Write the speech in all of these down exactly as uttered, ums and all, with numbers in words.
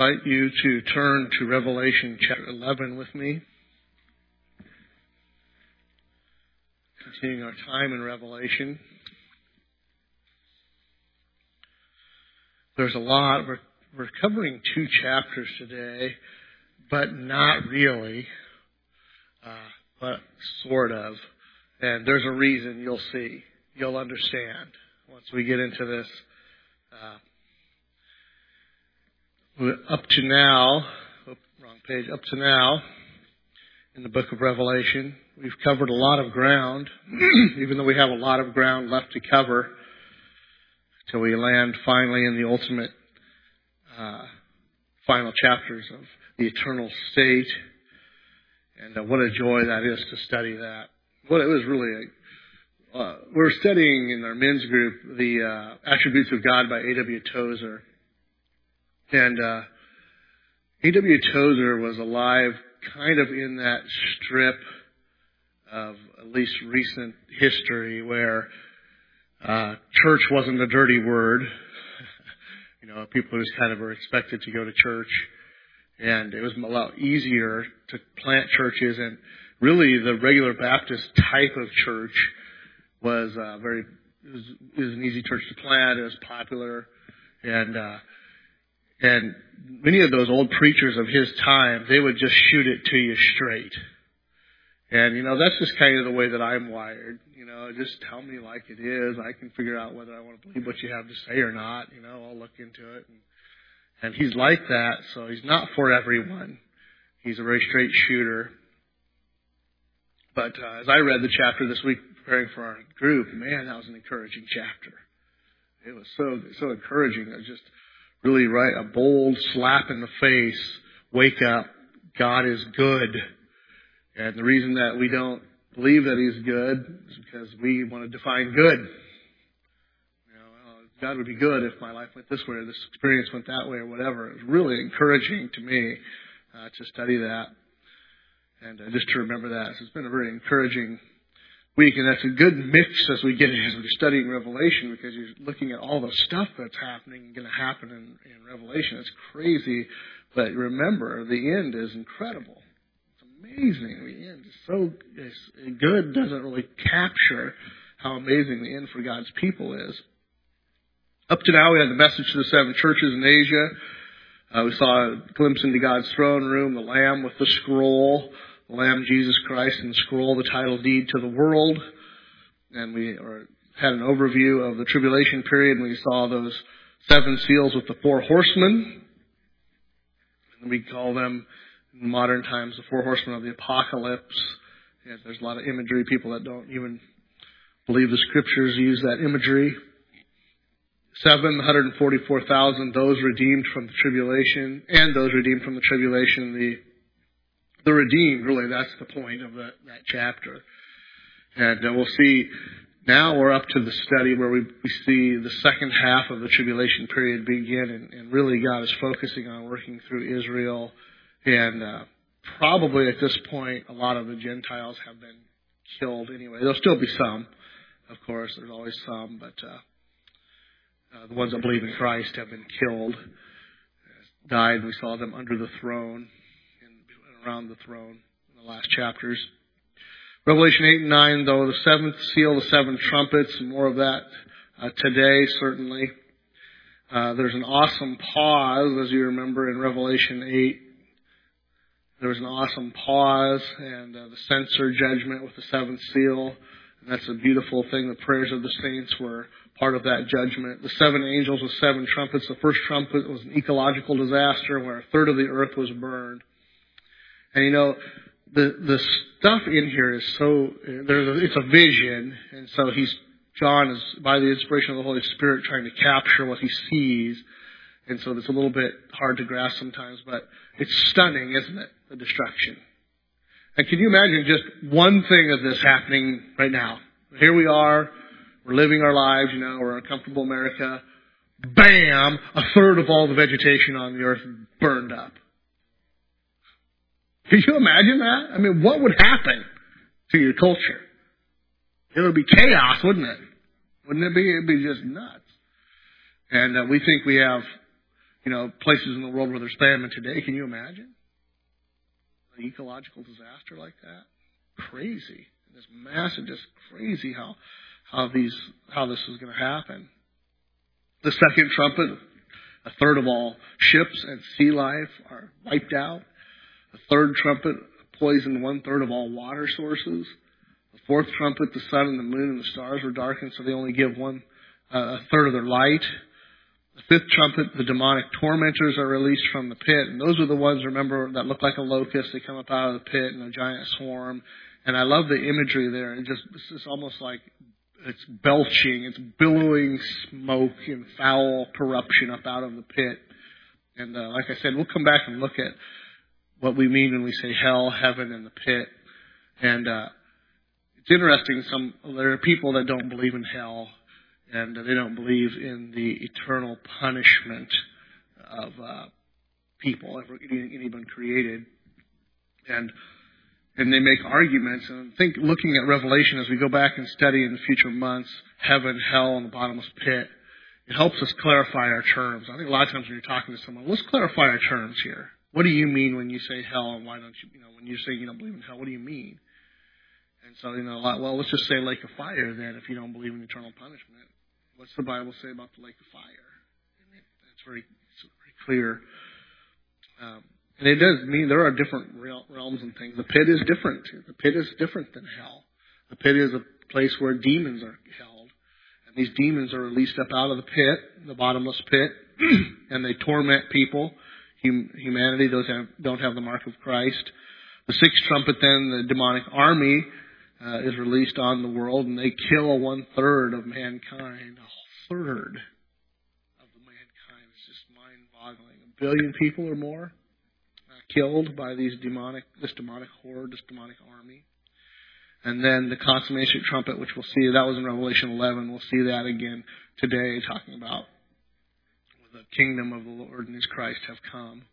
invite you to turn to Revelation chapter eleven with me. Continuing our time in Revelation. There's a lot. We're, we're covering two chapters today, but not really, uh, but sort of. And there's a reason you'll see. You'll understand once we get into this. Uh, Up to now, oh, wrong page, up to now, in the book of Revelation, we've covered a lot of ground, even though we have a lot of ground left to cover, till we land finally in the ultimate, uh, final chapters of the eternal state. And uh, what a joy that is to study that. What it was really, a, uh, we're studying in our men's group the uh, Attributes of God by A W Tozer. And uh, A W Tozer was alive kind of in that strip of at least recent history where uh, church wasn't a dirty word. You know, people just kind of were expected to go to church. And it was a lot easier to plant churches. And really the regular Baptist type of church was uh, very, it was, it was an easy church to plant. It was popular. And uh And many of those old preachers of his time, they would just shoot it to you straight. And, you know, that's just kind of the way that I'm wired. You know, just tell me like it is. I can figure out whether I want to believe what you have to say or not. You know, I'll look into it. And, and he's like that, so he's not for everyone. He's a very straight shooter. But uh, as I read the chapter this week preparing for our group, man, that was an encouraging chapter. It was so, so encouraging. It was just really right, a bold slap in the face. Wake up. God is good. And the reason that we don't believe that He's good is because we want to define good. You know, well, God would be good if my life went this way or this experience went that way or whatever. It was really encouraging to me uh, to study that and uh, just to remember that. So it's been a very encouraging week, and that's a good mix as we get as we're studying Revelation, because you're looking at all the stuff that's happening and going to happen in, in Revelation. It's crazy, but remember, the end is incredible. It's amazing. The end is so it's, good doesn't really capture how amazing the end for God's people is. Up to now, we had the message to the seven churches in Asia. Uh, we saw a glimpse into God's throne room, the Lamb with the scroll, the Lamb, Jesus Christ, and the scroll, the title deed to the world. And we or, had an overview of the tribulation period, and we saw those seven seals with the four horsemen. And we call them, in modern times, the four horsemen of the apocalypse. And there's a lot of imagery. People that don't even believe the scriptures use that imagery. Seven, one hundred forty-four thousand, those redeemed from the tribulation, and those redeemed from the tribulation, the The redeemed, really, that's the point of that, that chapter. And uh, we'll see, now we're up to the study where we, we see the second half of the tribulation period begin, and, and really God is focusing on working through Israel. And uh, probably at this point, a lot of the Gentiles have been killed anyway. There'll still be some, of course, there's always some, but uh, uh, the ones that believe in Christ have been killed, died. We saw them under the throne, around the throne in the last chapters. Revelation eight and nine, though, the seventh seal, the seven trumpets, and more of that uh, today, certainly. Uh, there's an awesome pause, as you remember in Revelation eight. There was an awesome pause and uh, the censer judgment with the seventh seal. And that's a beautiful thing. The prayers of the saints were part of that judgment. The seven angels with seven trumpets. The first trumpet was an ecological disaster where a third of the earth was burned. And you know, the the stuff in here is so, there's a, it's a vision, and so he's, John is, by the inspiration of the Holy Spirit, trying to capture what he sees, and so it's a little bit hard to grasp sometimes, but it's stunning, isn't it, the destruction. And can you imagine just one thing of this happening right now? Here we are, we're living our lives, you know, we're in a comfortable America, bam, a third of all the vegetation on the earth burned up. Can you imagine that? I mean, what would happen to your culture? It would be chaos, wouldn't it? Wouldn't it be? It would be just nuts. And uh, we think we have you know, places in the world where there's famine today. Can you imagine an ecological disaster like that? Crazy. This massive, just crazy how how these how this is going to happen. The second trumpet, a third of all ships and sea life are wiped out. The third trumpet poisoned one third of all water sources. The fourth trumpet, the sun and the moon and the stars were darkened, so they only give one uh, a third of their light. The fifth trumpet, the demonic tormentors are released from the pit, and those are the ones, remember, that look like a locust. They come up out of the pit in a giant swarm. And I love the imagery there. It just it's just almost like it's belching, it's billowing smoke and foul corruption up out of the pit. And uh, like I said, we'll come back and look at what we mean when we say hell, heaven, and the pit. And uh, it's interesting. Some there are people that don't believe in hell, and they don't believe in the eternal punishment of uh, people, ever anyone created, and. And they make arguments, and I think looking at Revelation as we go back and study in the future months, heaven, hell, and the bottomless pit, it helps us clarify our terms. I think a lot of times when you're talking to someone, let's clarify our terms here. What do you mean when you say hell, and why don't you, you know, when you say you don't believe in hell, what do you mean? And so, you know, a lot, well, let's just say lake of fire then if you don't believe in eternal punishment. What's the Bible say about the lake of fire? It's very, it's very clear. Um, And it does mean there are different realms and things. The pit is different. The pit is different than hell. The pit is a place where demons are held. And these demons are released up out of the pit, the bottomless pit, and they torment people, hum- humanity, those who don't have the mark of Christ. The sixth trumpet then, the demonic army, uh, is released on the world, and they kill one-third of mankind. A third of the mankind. It's just mind-boggling. A billion people or more killed by these demonic, this demonic horde, this demonic army. And then the consummation trumpet, which we'll see, that was in Revelation eleven. We'll see that again today, talking about the kingdom of the Lord and His Christ have come.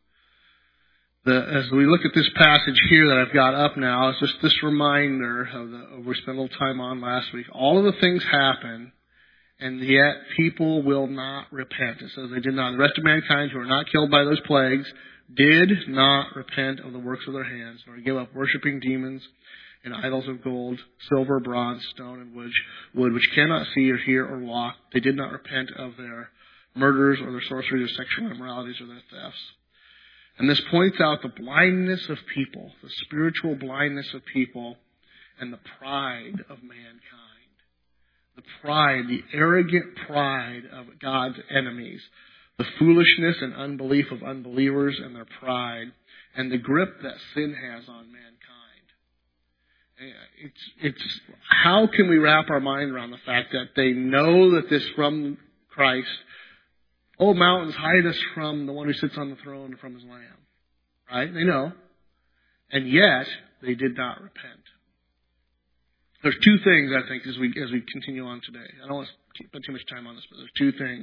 The, as we look at this passage here that I've got up now, it's just this reminder of the of we spent a little time on last week. All of the things happen, and yet people will not repent. It says they did not. The rest of mankind who are not killed by those plagues did not repent of the works of their hands, nor give up worshiping demons and idols of gold, silver, bronze, stone, and wood, wood, which cannot see or hear or walk. They did not repent of their murders or their sorceries or sexual immoralities or their thefts. And this points out the blindness of people, the spiritual blindness of people, and the pride of mankind. The pride, the arrogant pride of God's enemies. The foolishness and unbelief of unbelievers and their pride, and the grip that sin has on mankind. It's, it's, how can we wrap our mind around the fact that they know that this from Christ, oh, mountains, hide us from the one who sits on the throne and from His Lamb. Right? They know. And yet, they did not repent. There's two things, I think, as we, as we continue on today. I don't want to spend too much time on this, but there's two things.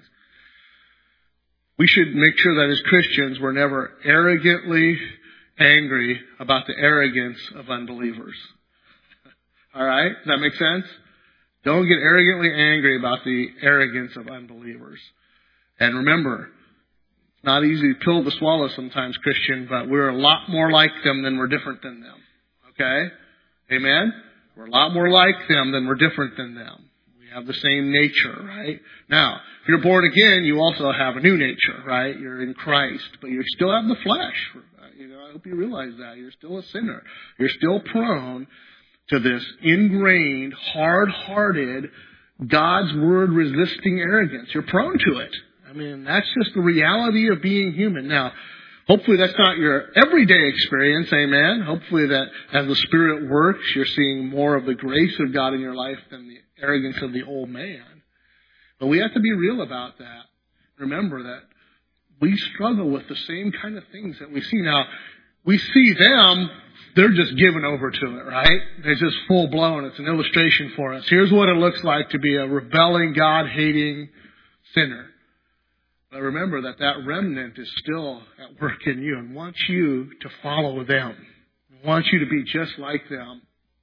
We should make sure that as Christians, we're never arrogantly angry about the arrogance of unbelievers. All right? Does that make sense? Don't get arrogantly angry about the arrogance of unbelievers. And remember, it's not easy pill to swallow sometimes, Christian, but we're a lot more like them than we're different than them. Okay? Amen? We're a lot more like them than we're different than them. Have the same nature, right? Now, if you're born again, you also have a new nature, right? You're in Christ, but you still have the flesh. You know, I hope you realize that. You're still a sinner. You're still prone to this ingrained, hard-hearted, God's word resisting arrogance. You're prone to it. I mean, that's just the reality of being human. Now, hopefully that's not your everyday experience, amen? Hopefully that as the Spirit works, you're seeing more of the grace of God in your life than the arrogance of the old man. But we have to be real about that. Remember that we struggle with the same kind of things that we see. Now, we see them, they're just given over to it, right? It's just full blown. It's an illustration for us. Here's what it looks like to be a rebelling, God-hating sinner. But remember that that remnant is still at work in you and wants you to follow them. Wants you to be just like them.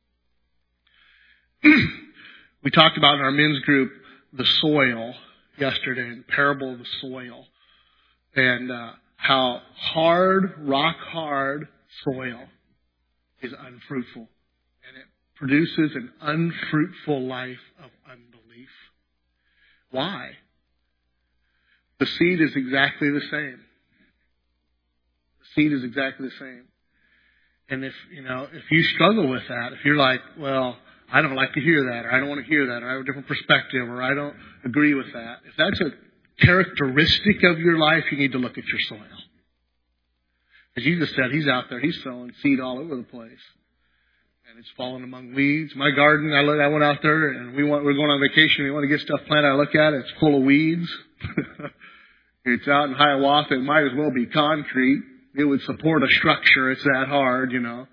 We talked about in our men's group the soil yesterday, the parable of the soil. and uh, how hard, rock hard soil is unfruitful. And it produces an unfruitful life of unbelief. Why? The seed is exactly the same. The seed is exactly the same. And if, you know, if you struggle with that, if you're like, well, I don't like to hear that, or I don't want to hear that, or I have a different perspective, or I don't agree with that, if that's a characteristic of your life, you need to look at your soil. As Jesus said, he's out there, he's sowing seed all over the place. And it's falling among weeds. My garden, I, look, I went out there, and we want, we're going on vacation, we want to get stuff planted. I look at it, it's full of weeds. It's out in Hiawatha, it might as well be concrete. It would support a structure, it's that hard, you know.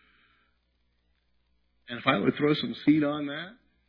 And if I would throw some seed on that,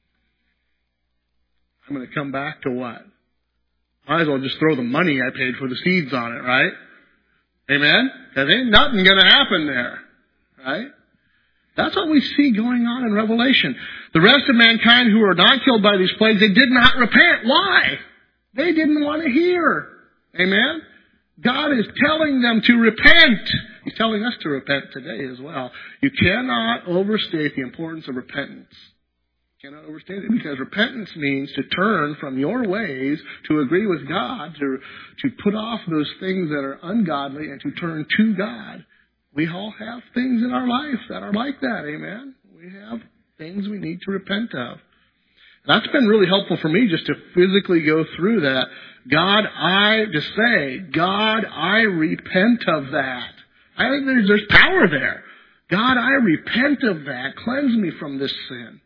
I'm going to come back to what? Might as well just throw the money I paid for the seeds on it, right? Amen? Because ain't nothing going to happen there, right? That's what we see going on in Revelation. The rest of mankind who were not killed by these plagues, they did not repent. Why? They didn't want to hear. Amen? God is telling them to repent. He's telling us to repent today as well. You cannot overstate the importance of repentance. You cannot overstate it, because repentance means to turn from your ways, to agree with God, to, to put off those things that are ungodly, and to turn to God. We all have things in our life that are like that, amen? We have things we need to repent of. That's been really helpful for me, just to physically go through that. God, I, just say, God, I repent of that. I think there's, there's power there. God, I repent of that. Cleanse me from this sin.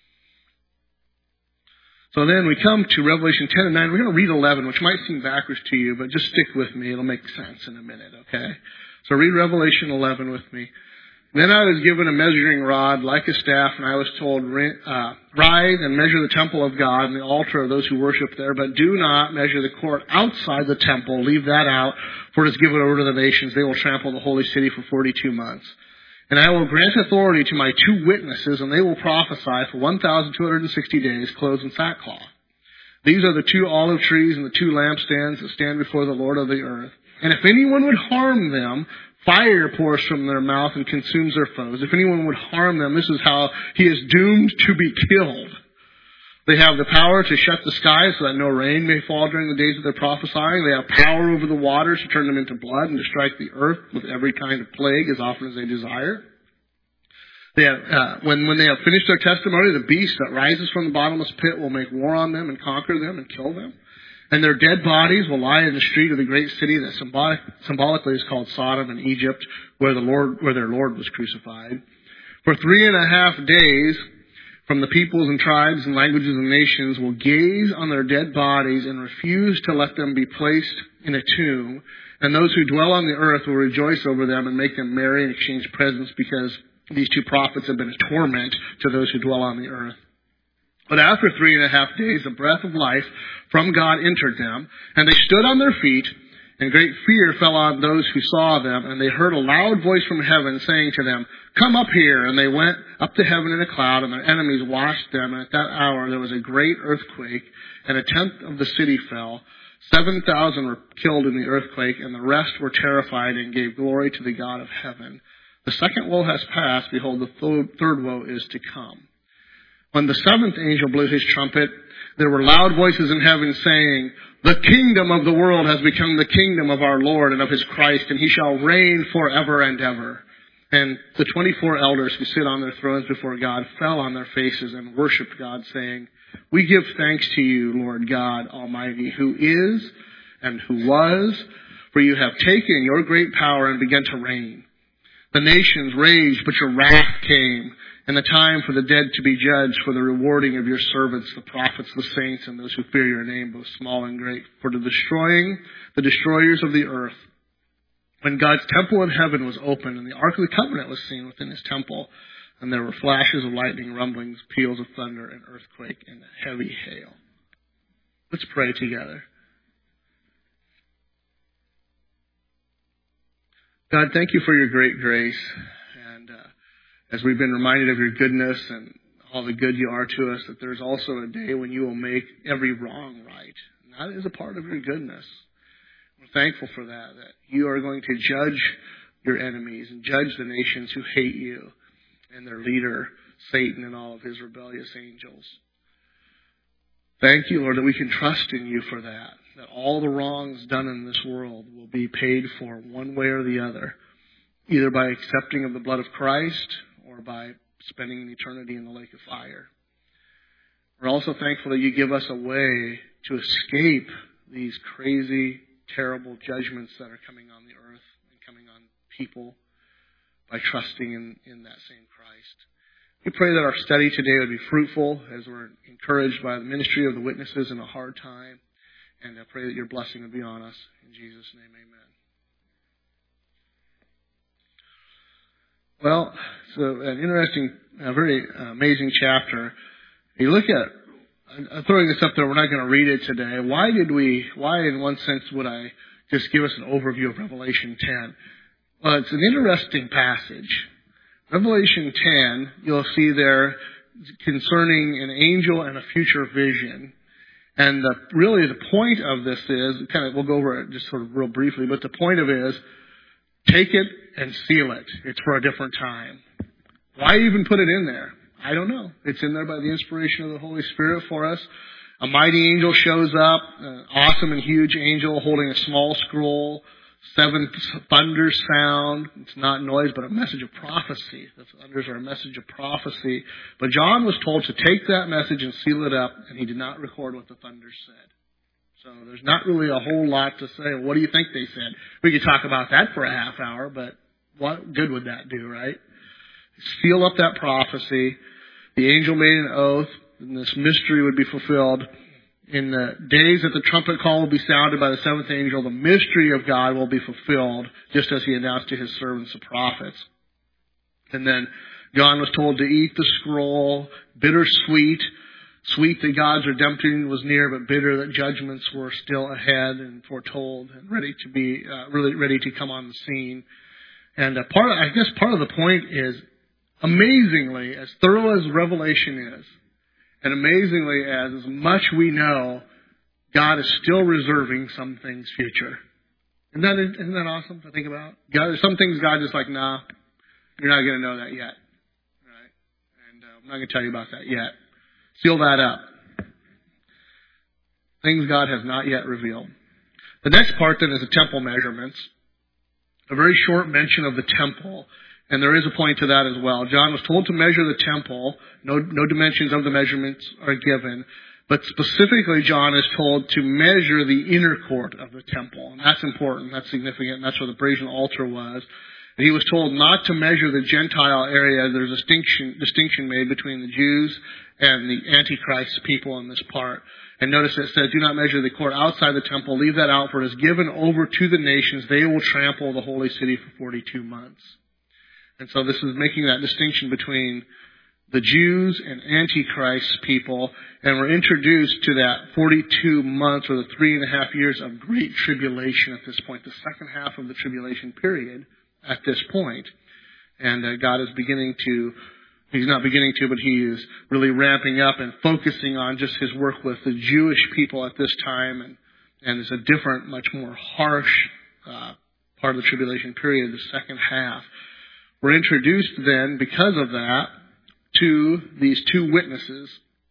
So then we come to Revelation ten and nine. We're going to read eleven, which might seem backwards to you, but just stick with me. It'll make sense in a minute, okay? So read Revelation eleven with me. Then I was given a measuring rod like a staff, and I was told, uh, rise and measure the temple of God and the altar of those who worship there, but do not measure the court outside the temple. Leave that out, for it is given over to the nations. They will trample the holy city for forty-two months. And I will grant authority to my two witnesses, and they will prophesy for one thousand two hundred sixty days, clothed in sackcloth. These are the two olive trees and the two lampstands that stand before the Lord of the earth. And if anyone would harm them, fire pours from their mouth and consumes their foes. If anyone would harm them, this is how he is doomed to be killed. They have the power to shut the sky so that no rain may fall during the days of their prophesying. They have power over the waters to turn them into blood and to strike the earth with every kind of plague as often as they desire. They have, uh, when, when they have finished their testimony, the beast that rises from the bottomless pit will make war on them and conquer them and kill them. And their dead bodies will lie in the street of the great city that symbolic, symbolically is called Sodom and Egypt, where the Lord, where their Lord was crucified. For three and a half days, from the peoples and tribes and languages and nations will gaze on their dead bodies and refuse to let them be placed in a tomb. And those who dwell on the earth will rejoice over them and make them merry and exchange presents, because these two prophets have been a torment to those who dwell on the earth. But after three and a half days, a breath of life from God entered them, and they stood on their feet, and great fear fell on those who saw them, and they heard a loud voice from heaven saying to them, come up here. And they went up to heaven in a cloud, and their enemies watched them. And at that hour there was a great earthquake, and a tenth of the city fell. Seven thousand were killed in the earthquake, and the rest were terrified and gave glory to the God of heaven. The second woe has passed. Behold, the third woe is to come. When the seventh angel blew his trumpet, there were loud voices in heaven saying, the kingdom of the world has become the kingdom of our Lord and of his Christ, and he shall reign forever and ever. And the twenty-four elders who sit on their thrones before God fell on their faces and worshipped God, saying, we give thanks to you, Lord God Almighty, who is and who was, for you have taken your great power and begun to reign. The nations raged, but your wrath came, and the time for the dead to be judged, for the rewarding of your servants, the prophets, the saints, and those who fear your name, both small and great, for the destroying the destroyers of the earth. When God's temple in heaven was opened, and the Ark of the Covenant was seen within his temple, and there were flashes of lightning, rumblings, peals of thunder, and earthquake, and heavy hail. Let's pray together. God, thank you for your great grace. And uh, as we've been reminded of your goodness and all the good you are to us, that there's also a day when you will make every wrong right. And that is a part of your goodness. We're thankful for that, that you are going to judge your enemies and judge the nations who hate you and their leader, Satan, and all of his rebellious angels. Thank you, Lord, that we can trust in you for that, that all the wrongs done in this world will be paid for one way or the other, either by accepting of the blood of Christ or by spending an eternity in the lake of fire. We're also thankful that you give us a way to escape these crazy, terrible judgments that are coming on the earth and coming on people by trusting in, in that same Christ. We pray that our study today would be fruitful as we're encouraged by the ministry of the witnesses in a hard time. And I pray that your blessing would be on us. In Jesus' name, amen. Well, so an interesting, a very amazing chapter. You look at, I'm throwing this up there, we're not going to read it today. Why did we, why in one sense would I just give us an overview of Revelation ten? Well, it's an interesting passage. Revelation ten, you'll see there concerning an angel and a future vision. And the, really the point of this is, kind of, we'll go over it just sort of real briefly, but the point of it is, take it and seal it. It's for a different time. Why even put it in there? I don't know. It's in there by the inspiration of the Holy Spirit for us. A mighty angel shows up, an awesome and huge angel holding a small scroll. Seven thunders sound. It's not noise, but a message of prophecy. The thunders are a message of prophecy. But John was told to take that message and seal it up, and he did not record what the thunders said. So there's not really a whole lot to say. What do you think they said? We could talk about that for a half hour, but what good would that do, right? Seal up that prophecy. The angel made an oath, and this mystery would be fulfilled. In the days that the trumpet call will be sounded by the seventh angel, the mystery of God will be fulfilled, just as he announced to his servants, the prophets. And then John was told to eat the scroll, bittersweet, sweet that God's redemption was near, but bitter that judgments were still ahead and foretold and ready to be, uh, really ready to come on the scene. And uh, part of, I guess part of the point is, amazingly, as thorough as Revelation is, and amazingly, as, as much we know, God is still reserving some things future. Isn't that, isn't that awesome to think about? God, some things God is like, nah, you're not going to know that yet. Right? And uh, I'm not going to tell you about that yet. Seal that up. Things God has not yet revealed. The next part then is the temple measurements. A very short mention of the temple. And there is a point to that as well. John was told to measure the temple. No, no dimensions of the measurements are given. But specifically, John is told to measure the inner court of the temple. And that's important. That's significant. And that's where the brazen altar was. And he was told not to measure the Gentile area. There's a distinction, distinction made between the Jews and the Antichrist people in this part. And notice it says, do not measure the court outside the temple. Leave that out, for it is given over to the nations. They will trample the holy city for forty-two months. And so this is making that distinction between the Jews and Antichrist people. And we're introduced to that forty-two months or the three and a half years of great tribulation at this point, the second half of the tribulation period at this point. And uh, God is beginning to, he's not beginning to, but he is really ramping up and focusing on just his work with the Jewish people at this time. And, and it's a different, much more harsh uh, part of the tribulation period, the second half. We're introduced then, because of that, to these two witnesses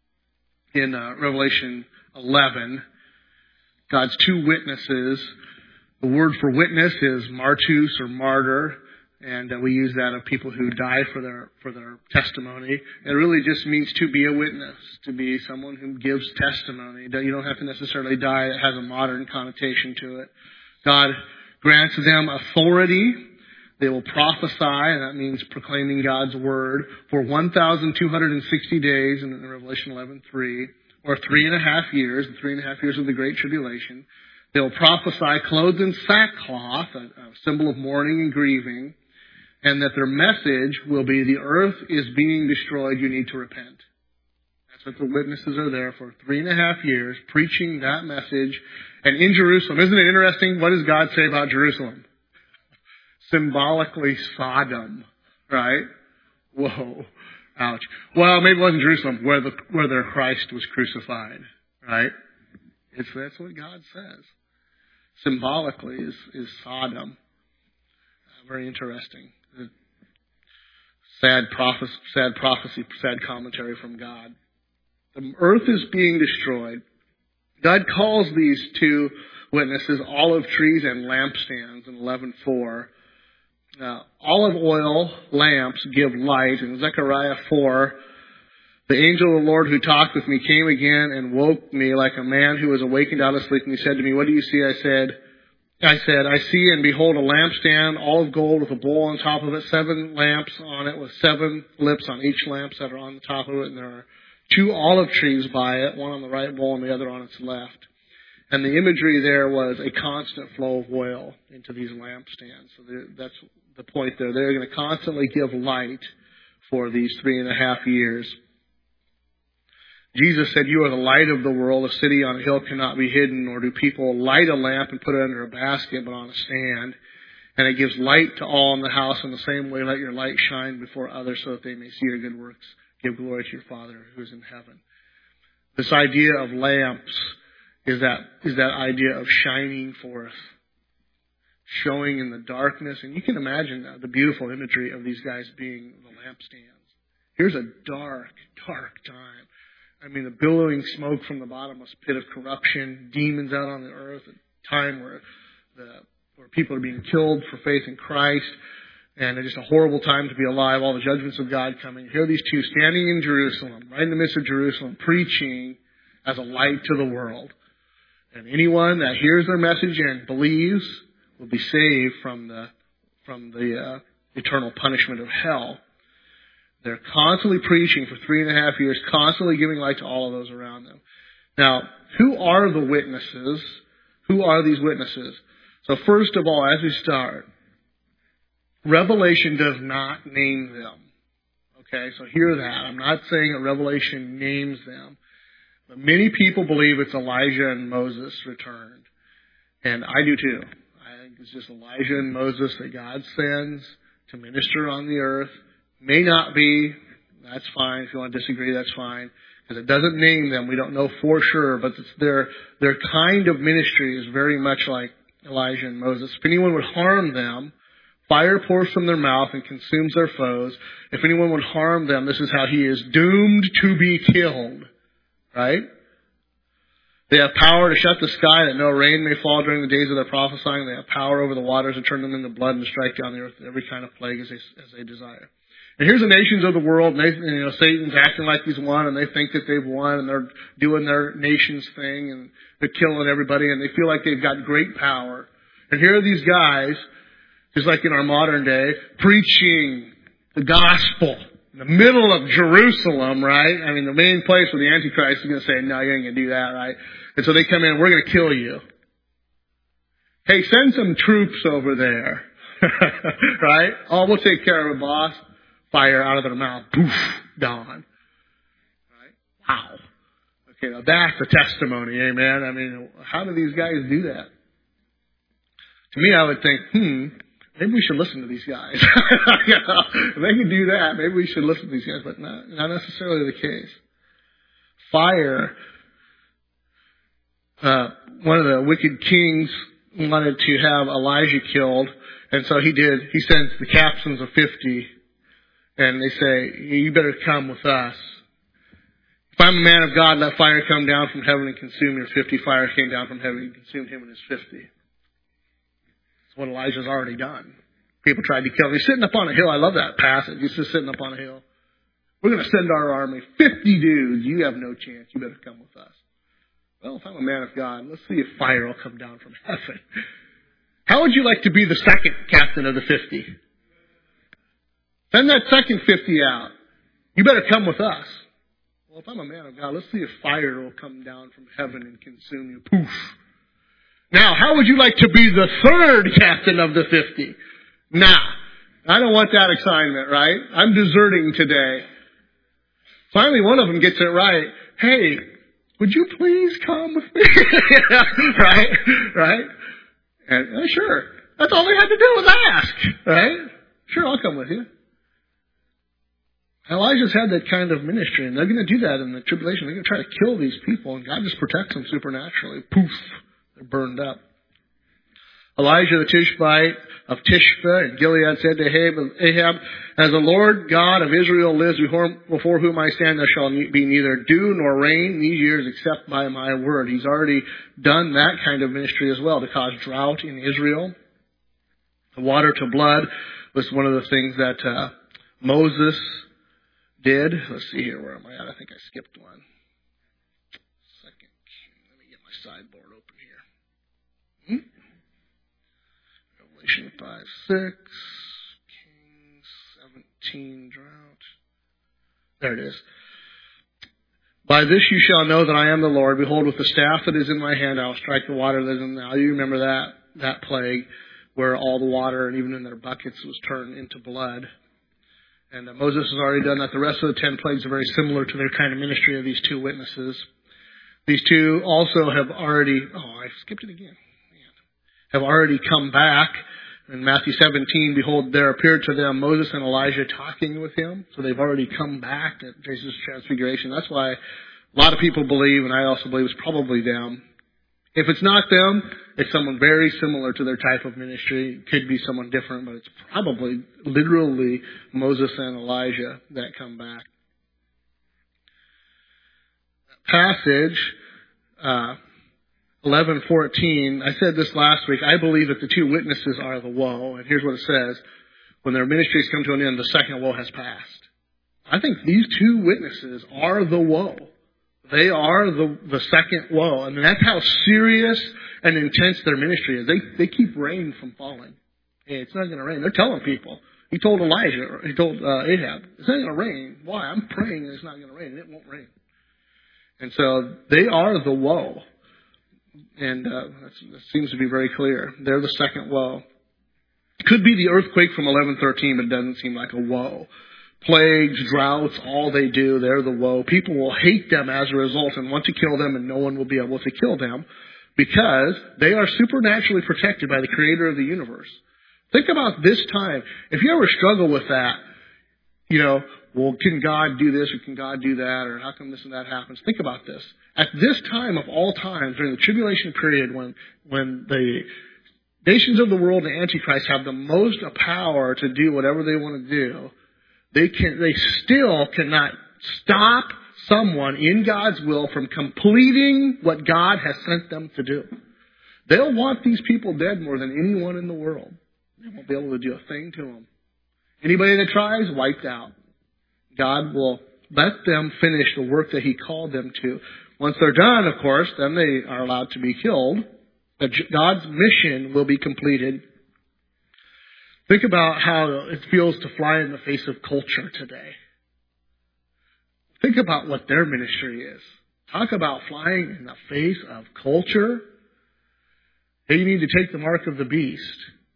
in uh, Revelation eleven. God's two witnesses. The word for witness is martus or martyr, and uh, we use that of people who die for their for their testimony. It really just means to be a witness, to be someone who gives testimony. You don't have to necessarily die. It has a modern connotation to it. God grants them authority. They will prophesy, and that means proclaiming God's word, for one thousand two hundred sixty days in Revelation eleven three, or three and a half years, the three and a half years of the Great Tribulation. They will prophesy clothed in sackcloth, a, a symbol of mourning and grieving, and that their message will be, the earth is being destroyed, you need to repent. That's what the witnesses are there for, three and a half years, preaching that message. And in Jerusalem, isn't it interesting? What does God say about Jerusalem? Symbolically Sodom, right? Whoa, ouch. Well, maybe it wasn't Jerusalem where the where their Christ was crucified, right? It's that's what God says. symbolically is, is Sodom. Uh, very interesting. Sad prophecy, sad prophecy, sad commentary from God. The earth is being destroyed. God calls these two witnesses olive trees and lampstands in eleven four. Uh, olive oil lamps give light. In Zechariah four, the angel of the Lord who talked with me came again and woke me like a man who was awakened out of sleep. And he said to me, "What do you see?" I said, I said, "I see and behold a lampstand, all of gold with a bowl on top of it, seven lamps on it with seven lips on each lamp that are on the top of it. And there are two olive trees by it, one on the right bowl and the other on its left." And the imagery there was a constant flow of oil into these lampstands. So that's the point there. They're going to constantly give light for these three and a half years. Jesus said, "You are the light of the world. A city on a hill cannot be hidden, nor do people light a lamp and put it under a basket, but on a stand. And it gives light to all in the house. In the same way, let your light shine before others so that they may see your good works. Give glory to your Father who is in heaven." This idea of lamps is that is that idea of shining forth, showing in the darkness. And you can imagine the beautiful imagery of these guys being the lampstands. Here's a dark, dark time. I mean, the billowing smoke from the bottomless pit of corruption, demons out on the earth, a time where the where people are being killed for faith in Christ, and it's just a horrible time to be alive, all the judgments of God coming. Here are these two standing in Jerusalem, right in the midst of Jerusalem, preaching as a light to the world. And anyone that hears their message and believes will be saved from the from the uh, eternal punishment of hell. They're constantly preaching for three and a half years, constantly giving light to all of those around them. Now, who are the witnesses? Who are these witnesses? So first of all, as we start, Revelation does not name them. Okay, so hear that. I'm not saying that Revelation names them. But many people believe it's Elijah and Moses returned. And I do too. I think it's just Elijah and Moses that God sends to minister on the earth. May not be. That's fine. If you want to disagree, that's fine. Because it doesn't name them. We don't know for sure. But it's their, their kind of ministry is very much like Elijah and Moses. If anyone would harm them, fire pours from their mouth and consumes their foes. If anyone would harm them, this is how he is doomed to be killed. Right? They have power to shut the sky that no rain may fall during the days of their prophesying. They have power over the waters to turn them into blood and to strike down the earth with every kind of plague as they, as they desire. And here's the nations of the world, and they, you know, Satan's acting like he's won, and they think that they've won, and they're doing their nation's thing, and they're killing everybody, and they feel like they've got great power. And here are these guys, just like in our modern day, preaching the gospel. In the middle of Jerusalem, right? I mean, the main place where the Antichrist is going to say, "No, you ain't going to do that," right? And so they come in, "We're going to kill you. Hey, send some troops over there." Right? "Oh, we'll take care of it, boss." Fire out of their mouth. Poof. Gone. Right? Wow. Okay, now that's a testimony, amen? I mean, how do these guys do that? To me, I would think, hmm, maybe we should listen to these guys. You know, if they can do that, maybe we should listen to these guys, but not, not necessarily the case. Fire. Uh, one of the wicked kings wanted to have Elijah killed, and so he did. He sends the captains of fifty, and they say, "You better come with us. If I'm a man of God, let fire come down from heaven and consume your fifty." Fire came down from heaven and consumed him and his fifty. That's what Elijah's already done. People tried to kill him. He's sitting up on a hill. I love that passage. He's just sitting up on a hill. "We're going to send our army. fifty dudes. You have no chance. You better come with us." Well, if I'm a man of God, let's see if fire will come down from heaven. How would you like to be the second captain of the fifty? Send that second fifty out. You better come with us. Well, if I'm a man of God, let's see if fire will come down from heaven and consume you. Poof. Now, how would you like to be the third captain of the fifty? Nah, I don't want that assignment, right? I'm deserting today. Finally, one of them gets it right. "Hey, would you please come with me?" Right? Right? And uh, sure. That's all they had to do was ask. Right? "Sure, I'll come with you." Elijah's had that kind of ministry, and they're going to do that in the tribulation. They're going to try to kill these people, and God just protects them supernaturally. Poof. They're burned up. Elijah the Tishbite of Tishbe in Gilead said to Ahab, as the Lord God of Israel lives before whom I stand, there shall be neither dew nor rain these years except by my word. He's already done that kind of ministry as well to cause drought in Israel. The water to blood was one of the things that uh, Moses did. Let's see here. Where am I at? I think I skipped one. Second. Let me get my sideboard open here. Hmm? Revelation five six. Kings seventeen. Drought. There it is. By this you shall know that I am the Lord. Behold, with the staff that is in my hand, I will strike the water that is in the... Now you remember that, that plague where all the water, and even in their buckets, was turned into blood. And uh, Moses has already done that. The rest of the ten plagues are very similar to their kind of ministry of these two witnesses. These two also have already, oh, I skipped it again. Man. Have already come back. In Matthew seventeen, behold, there appeared to them Moses and Elijah talking with him. So they've already come back at Jesus' transfiguration. That's why a lot of people believe, and I also believe it's probably them. If it's not them, it's someone very similar to their type of ministry. It could be someone different, but it's probably literally Moses and Elijah that come back. Passage, uh, eleven fourteen, I said this last week, I believe that the two witnesses are the woe. And here's what it says. When their ministries come to an end, the second woe has passed. I think these two witnesses are the woe. They are the, the second woe. I mean, that's how serious and intense their ministry is. They, they keep rain from falling. Hey, it's not going to rain. They're telling people. He told Elijah, he told uh, Ahab, it's not going to rain. Why? I'm praying that it's not going to rain, and it won't rain. And so they are the woe. And uh, that's, that seems to be very clear. They're the second woe. It could be the earthquake from eleven thirteen, but it doesn't seem like a woe. Plagues, droughts, all they do, they're the woe. People will hate them as a result and want to kill them, and no one will be able to kill them because they are supernaturally protected by the Creator of the universe. Think about this time. If you ever struggle with that, you know, well, can God do this or can God do that, or how come this and that happens? Think about this. At this time of all times, during the tribulation period, when when the nations of the world and Antichrist have the most power to do whatever they want to do, They can, they still cannot stop someone in God's will from completing what God has sent them to do. They'll want these people dead more than anyone in the world. They won't be able to do a thing to them. Anybody that tries, wiped out. God will let them finish the work that He called them to. Once they're done, of course, then they are allowed to be killed. But God's mission will be completed. Think about how it feels to fly in the face of culture today. Think about what their ministry is. Talk about flying in the face of culture. Hey, you need to take the mark of the beast.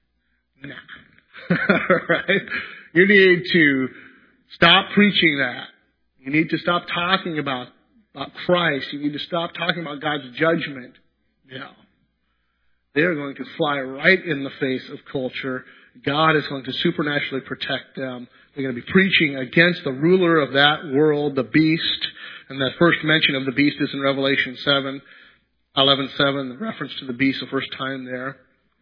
Nah. Right? You need to stop preaching that. You need to stop talking about, about Christ. You need to stop talking about God's judgment. No. They're going to fly right in the face of culture. God is going to supernaturally protect them. They're going to be preaching against the ruler of that world, the beast. And that first mention of the beast is in Revelation seven, eleven seven, the reference to the beast the first time there.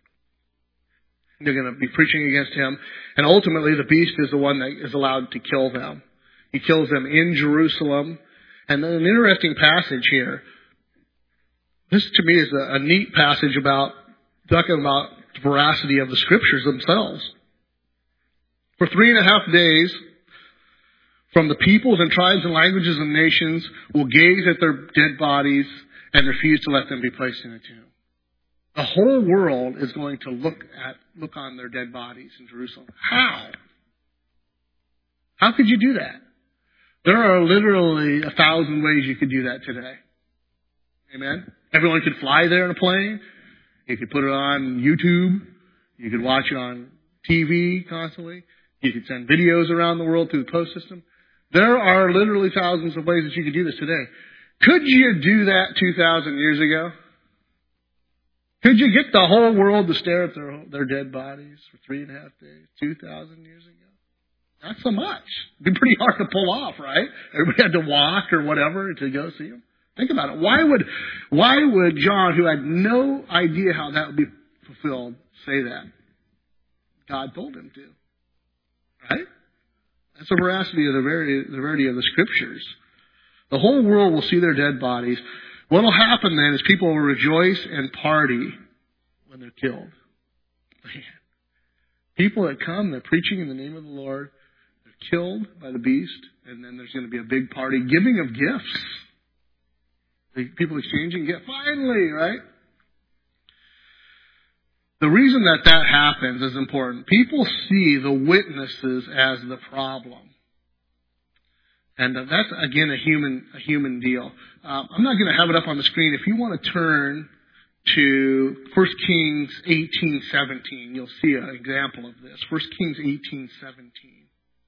They're going to be preaching against him. And ultimately, the beast is the one that is allowed to kill them. He kills them in Jerusalem. And then an interesting passage here. This, to me, is a, a neat passage about talking about the veracity of the Scriptures themselves. For three and a half days, from the peoples and tribes and languages and nations will gaze at their dead bodies and refuse to let them be placed in a tomb. The whole world is going to look at look on their dead bodies in Jerusalem. How? How could you do that? There are literally a thousand ways you could do that today. Amen? Everyone could fly there in a plane. You could put it on YouTube. You could watch it on T V constantly. You could send videos around the world through the post system. There are literally thousands of ways that you could do this today. Could you do that two thousand years ago? Could you get the whole world to stare at their, their dead bodies for three and a half days, two thousand years ago? Not so much. It'd be pretty hard to pull off, right? Everybody had to walk or whatever to go see them. Think about it. Why would, why would John, who had no idea how that would be fulfilled say that? God told him to. Right? That's the veracity of the verity, the verity of the Scriptures. The whole world will see their dead bodies. What will happen then is people will rejoice and party when they're killed. Man. People that come, they're preaching in the name of the Lord, they're killed by the beast, and then there's going to be a big party, giving of gifts. People exchanging gifts. Finally, right? The reason that that happens is important. People see the witnesses as the problem. And that's, again, a human a human deal. Um, I'm not going to have it up on the screen. If you want to turn to First Kings eighteen seventeen, you'll see an example of this. First Kings eighteen seventeen.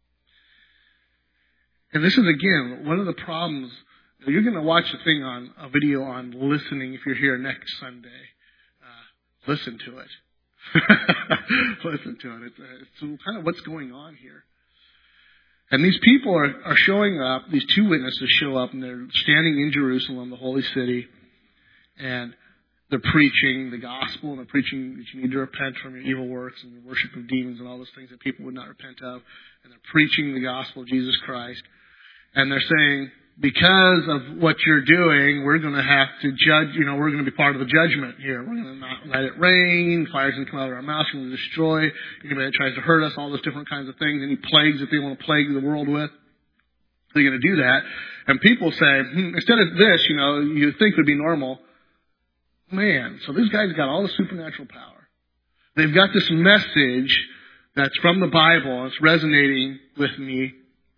And this is, again, one of the problems. You're going to watch a thing on a video on listening if you're here next Sunday. Uh, listen to it. Listen to it. It's, it's kind of what's going on here. And these people are, are showing up. These two witnesses show up, and they're standing in Jerusalem, the holy city, and they're preaching the gospel, and they're preaching that you need to repent from your evil works and your worship of demons and all those things that people would not repent of. And they're preaching the gospel of Jesus Christ. And they're saying, because of what you're doing, we're going to have to judge, you know, we're going to be part of the judgment here. We're going to not let it rain, fire's going to come out of our mouths, we're going to destroy anybody that tries to hurt us, all those different kinds of things, any plagues that they want to plague the world with. They're going to do that. And people say, hmm, instead of this, you know, you think would be normal, man, so these guys got all the supernatural power. They've got this message that's from the Bible, and it's resonating with me.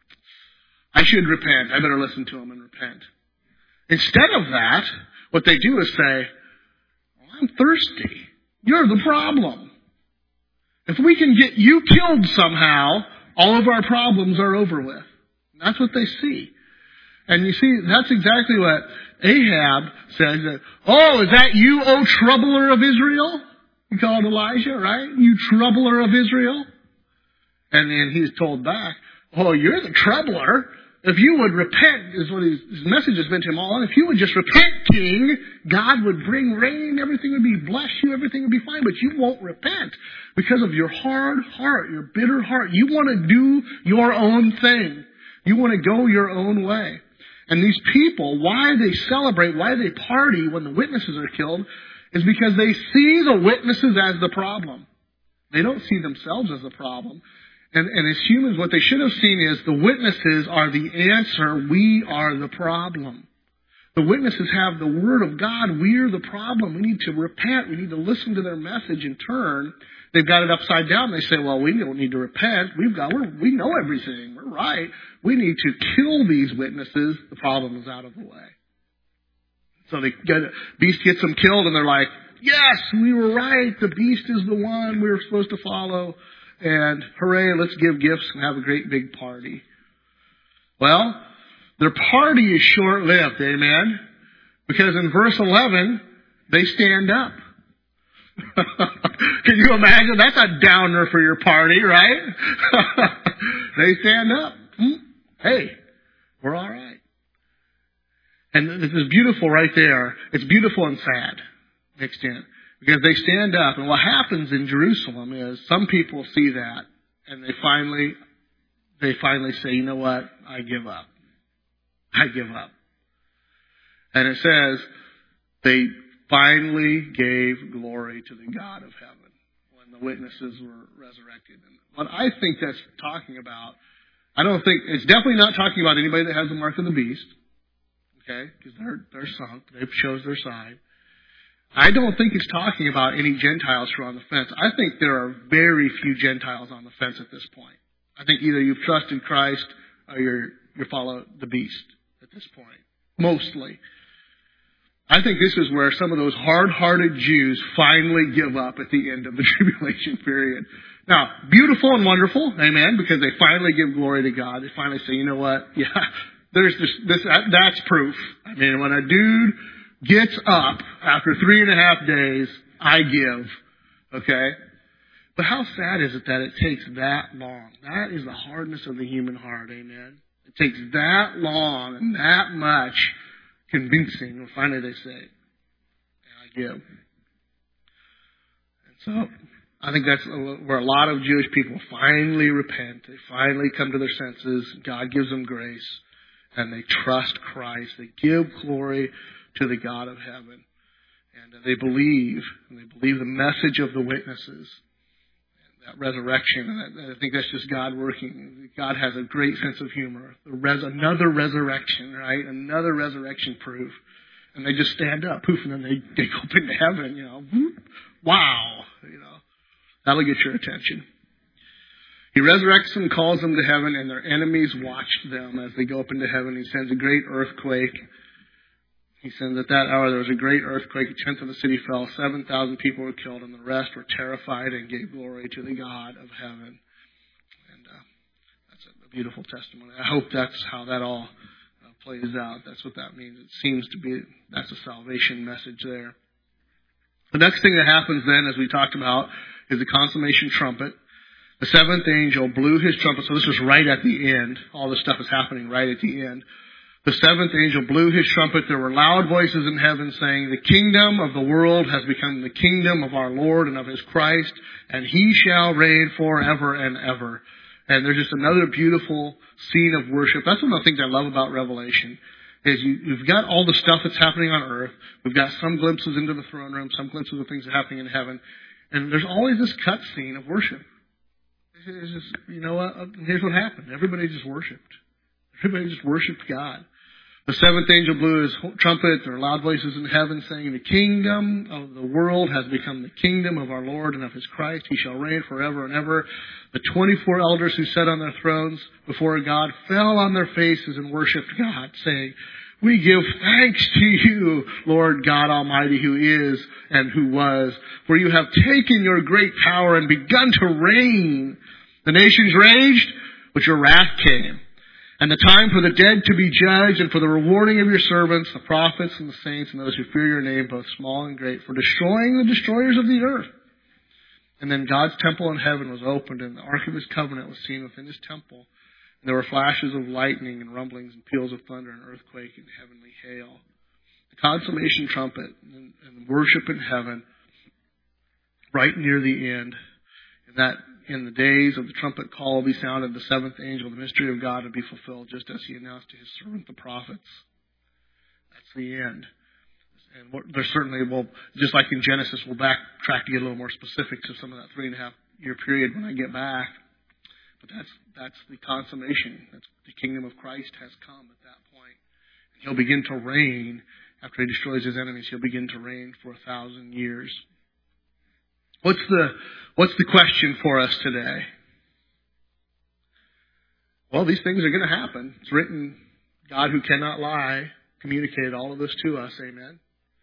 I should repent. I better listen to them and repent. Instead of that, what they do is say, well, I'm thirsty. You're the problem. If we can get you killed somehow, all of our problems are over with. And that's what they see. And you see, that's exactly what Ahab says. That, oh, is that you, O troubler of Israel? He called Elijah, right? You troubler of Israel. And then he's told back, oh, you're the troubler. If you would repent, is what his, his message has been to him all on. If you would just repent, king, God would bring rain, everything would be bless you, everything would be fine, but you won't repent because of your hard heart, your bitter heart. You want to do your own thing. You want to go your own way. And these people, why they celebrate, why they party when the witnesses are killed, is because they see the witnesses as the problem. They don't see themselves as the problem. And, and as humans, what they should have seen is the witnesses are the answer. We are the problem. The witnesses have the Word of God. We're the problem. We need to repent. We need to listen to their message and turn. They've got it upside down. They say, well, we don't need to repent. We've got, we're, we know everything. We're right. We need to kill these witnesses. The problem is out of the way. So they get, beast gets them killed, and they're like, yes, we were right. The beast is the one we were supposed to follow. And hooray, let's give gifts and have a great big party. Well, their party is short-lived, amen? Because in verse eleven, they stand up. Can you imagine? That's a downer for your party, right? They stand up. Hey, we're all right. And this is beautiful right there. It's beautiful and sad mixed in. Because they stand up, and what happens in Jerusalem is some people see that, and they finally, they finally say, you know what? I give up. I give up. And it says they finally gave glory to the God of heaven when the witnesses were resurrected. And what I think that's talking about, I don't think, it's definitely not talking about anybody that has the mark of the beast. Okay? Because they're, they're sunk. They've chose their side. I don't think it's talking about any Gentiles who are on the fence. I think there are very few Gentiles on the fence at this point. I think either you've trusted Christ or you're, you follow the beast at this point. Mostly. I think this is where some of those hard-hearted Jews finally give up at the end of the tribulation period. Now, beautiful and wonderful, amen, because they finally give glory to God. They finally say, you know what? Yeah, there's this, this that's proof. I mean, when a dude gets up after three and a half days, I give. Okay? But how sad is it that it takes that long? That is the hardness of the human heart, amen? It takes that long and that much convincing. And finally they say, I give. And So I think that's where a lot of Jewish people finally repent. They finally come to their senses. God gives them grace, and they trust Christ. They give glory to the God of heaven. And they believe, and they believe the message of the witnesses, that resurrection. And I think that's just God working. God has a great sense of humor. Res- another resurrection, right? Another resurrection proof. And they just stand up, poof, and then they, they go up into heaven, you know. Wow, you know. That'll get your attention. He resurrects them, calls them to heaven, and their enemies watch them as they go up into heaven. He sends a great earthquake. He sends at that hour there was a great earthquake. A tenth of the city fell. Seven thousand people were killed, and the rest were terrified and gave glory to the God of heaven. And uh, that's a beautiful testimony. I hope that's how that all uh, plays out. That's what that means. It seems to be, that's a salvation message there. The next thing that happens then, as we talked about, is the consummation trumpet. The seventh angel blew his trumpet. So this was right at the end. All this stuff is happening right at the end. The seventh angel blew his trumpet. There were loud voices in heaven saying, the kingdom of the world has become the kingdom of our Lord and of his Christ, and he shall reign forever and ever. And there's just another beautiful scene of worship. That's one of the things I love about Revelation. Is you, you've got all the stuff that's happening on earth. We've got some glimpses into the throne room, some glimpses of things that are happening in heaven. And there's always this cut scene of worship. It's just, you know what? Here's what happened. Everybody just worshipped. Everybody just worshipped God. The seventh angel blew his trumpet. There were loud voices in heaven saying, the kingdom of the world has become the kingdom of our Lord and of his Christ. He shall reign forever and ever. The twenty-four elders who sat on their thrones before God fell on their faces and worshipped God, saying, we give thanks to you, Lord God Almighty, who is and who was, for you have taken your great power and begun to reign. The nations raged, but your wrath came. And the time for the dead to be judged, and for the rewarding of your servants, the prophets and the saints, and those who fear your name, both small and great, for destroying the destroyers of the earth. And then God's temple in heaven was opened, and the ark of his covenant was seen within his temple. And there were flashes of lightning and rumblings and peals of thunder and earthquake and heavenly hail. The consummation trumpet and, and worship in heaven, right near the end. And that in the days of the trumpet call will be sounded, the seventh angel, the mystery of God, will be fulfilled, just as he announced to his servant the prophets. That's the end. And what, there certainly will, just like in Genesis, we'll backtrack to get a little more specifics of some of that three and a half year period when I get back. But that's that's the consummation. That's the kingdom of Christ has come at that point. And he'll begin to reign after he destroys his enemies. He'll begin to reign for a thousand years. What's the what's the question for us today? Well, these things are going to happen. It's written, God who cannot lie communicated all of this to us. Amen.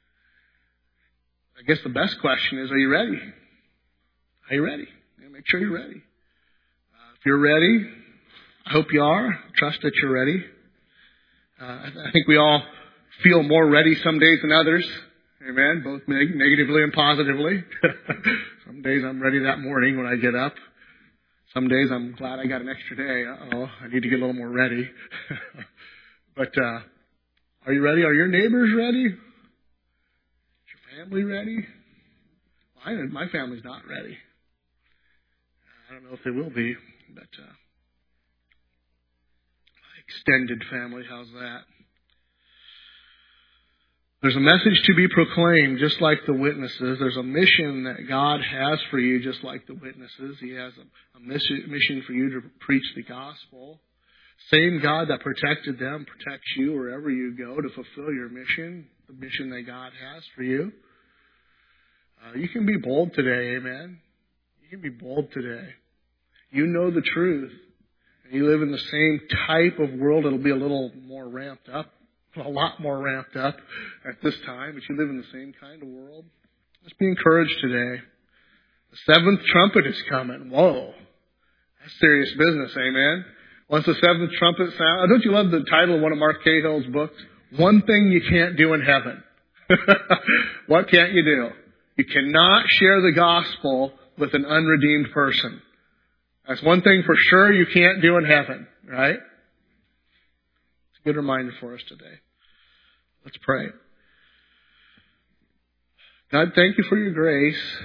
I guess the best question is, are you ready? Are you ready? Make sure you're ready. Uh, if you're ready, I hope you are. Trust that you're ready. Uh, I think we all feel more ready some days than others. Amen. Both neg- negatively and positively. Some days I'm ready that morning when I get up. Some days I'm glad I got an extra day. Uh-oh, I need to get a little more ready. But uh, are you ready? Are your neighbors ready? Is your family ready? My, my family's not ready. I don't know if they will be, but uh, my extended family, how's that? There's a message to be proclaimed, just like the witnesses. There's a mission that God has for you, just like the witnesses. He has a, a mission for you to preach the gospel. Same God that protected them protects you wherever you go to fulfill your mission, the mission that God has for you. Uh, you can be bold today, amen? You can be bold today. You know the truth. You live in the same type of world. It'll be a little more ramped up. A lot more ramped up at this time, but you live in the same kind of world. Let's be encouraged today. The seventh trumpet is coming. Whoa. That's serious business, amen? Once the seventh trumpet sounds, don't you love the title of one of Mark Cahill's books? One thing you can't do in heaven. What can't you do? You cannot share the gospel with an unredeemed person. That's one thing for sure you can't do in heaven, right? It's a good reminder for us today. Let's pray. God, thank you for your grace.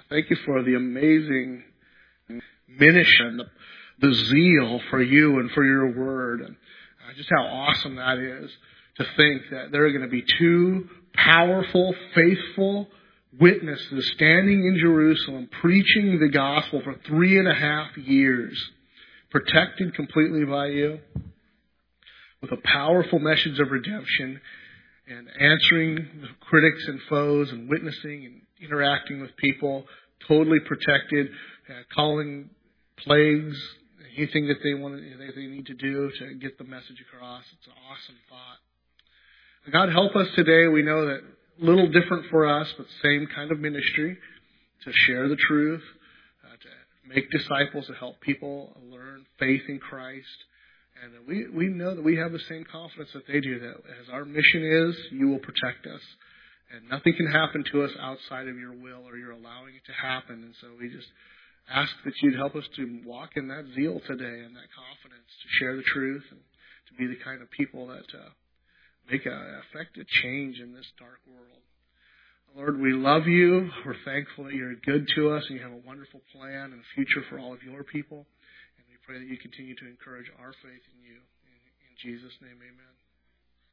Thank you for the amazing ministry and the, the zeal for you and for your word. And uh, just how awesome that is to think that there are going to be two powerful, faithful witnesses standing in Jerusalem preaching the gospel for three and a half years, protected completely by you, with a powerful message of redemption, and answering the critics and foes and witnessing and interacting with people, totally protected, uh, calling plagues, anything that they want, that they need to do to get the message across. It's an awesome thought. God, help us today. We know that a little different for us, but same kind of ministry, to share the truth, uh, to make disciples, to help people learn faith in Christ. And we, we know that we have the same confidence that they do, that as our mission is, you will protect us. And nothing can happen to us outside of your will, or you're allowing it to happen. And so we just ask that you'd help us to walk in that zeal today and that confidence to share the truth and to be the kind of people that uh, make an effective change in this dark world. Lord, we love you. We're thankful that you're good to us and you have a wonderful plan and a future for all of your people. And we pray that you continue to encourage our faith in you. In, in Jesus' name, amen.